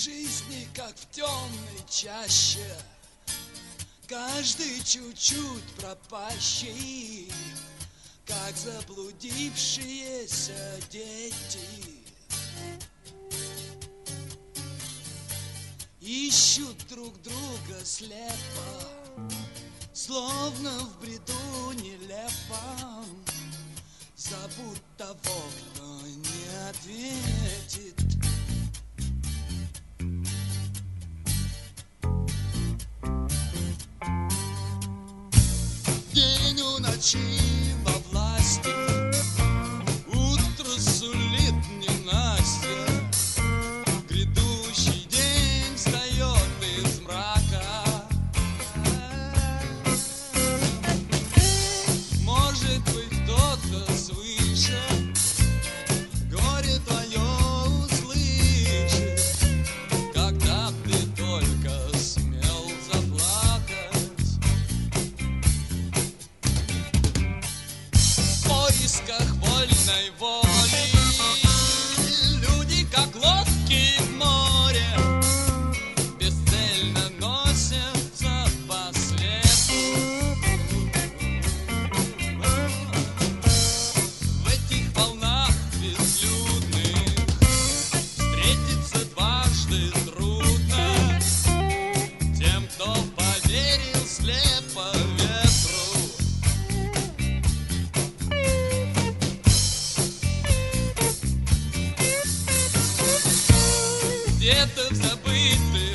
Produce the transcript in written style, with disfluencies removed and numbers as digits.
жизни, как в темной чаще, каждый чуть-чуть пропащий, как заблудившиеся дети. Ищут друг друга слепо, словно в бреду нелепом. Зовут того, кто не ответит. День у ночи во власти, утро сулит ненастье. Грядущий день встает из мрака. Может быть, кто-то свыше горе твое услышит, когда б ты только смел заплакать. В поисках вольной воли люди, как лодки в море, бесцельно носятся по свету. В этих волнах безлюдных встретиться дважды трудно тем, кто поверил слепо ветру. Где-то в забытых